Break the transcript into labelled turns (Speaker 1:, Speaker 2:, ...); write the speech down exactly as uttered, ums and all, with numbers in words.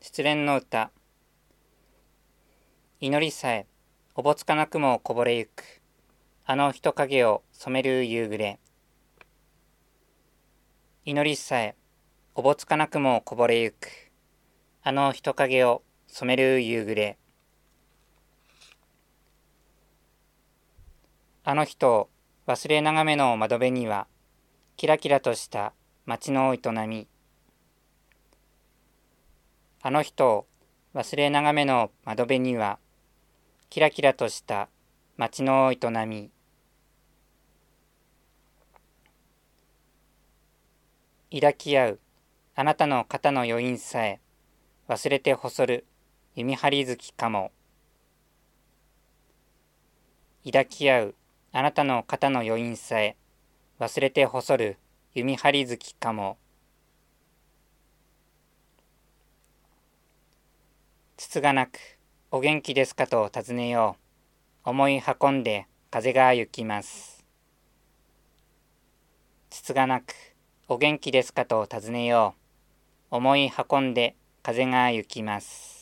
Speaker 1: 失恋の歌。祈りさえおぼつかなくもこぼれゆく、あの人影を染める夕暮れ。祈りさえおぼつかなくもこぼれゆく、あの人影を染める夕暮れ。あの人を忘れ眺めの窓辺には、キラキラとした街の営み。あの人を忘れ眺めの窓辺には、キラキラとした街の営み。抱き合うあなたの肩の余韻さえ、忘れて細る弓張月かも。抱き合うあなたの肩の余韻さえ、忘れて細る弓張月かも。つつがなくお元気ですかと尋ねよう。思い運んで風が行きます。つつがなくお元気ですかと尋ねよう。思い運んで風が行きます。